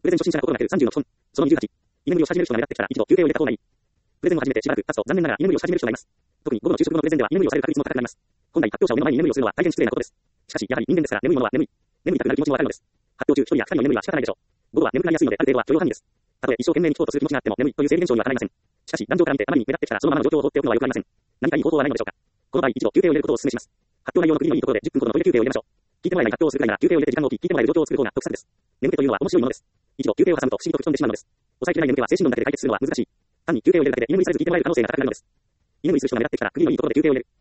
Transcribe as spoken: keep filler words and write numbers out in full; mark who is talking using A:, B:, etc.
A: プレゼン初心者が心がけるさんじゅうの基本。そのにじゅうはち。居眠りをし始める人が目立ってきたら一度休憩を入れた方がいい。プレゼンを始めてしばらく経つと残念ながら居眠りをし始める人がいます。特に午後の昼食後のプレゼンでは居眠りをされる確率も高くなります。本来発表者を目の前に居眠りをするのは大変失礼なことです。しかし、やはり人間ですから眠いものは眠い。眠りたくなる気持ちもわかるのです。発表中一人や二人の眠りは仕方ないでしょう。午後は眠くなりやすいのである程度は許容範囲です。たとえ一生懸命に聞こうとする気持ちがあっても眠いという生理現象にはかないません。しかし、壇上から見てあまりに目立ってきたらそのままの状況を放っておくのは良くありません。何かいい方法はないのでしょうか。この場合、一度休憩を入れることをお勧めします。発表内容の区切りのいいところでじゅっぷんほどのトイレ休憩を入れましょう。聞いてもらえない発表をするくらいなら休憩を入れて時間を置き聞いてもらえる状況を作る方が得策です。眠気というのは面白いものです。一度休憩を挟むと不思議と吹き飛んでしまうのです。抑えきれない眠気は精神論だけで解決するのは難しい。単に休憩を入れるだけで居眠りされず聞いてもらえる可能性が高くなるのです。居眠りする人が目立ってきたら区切りのいいところで休憩を入れる。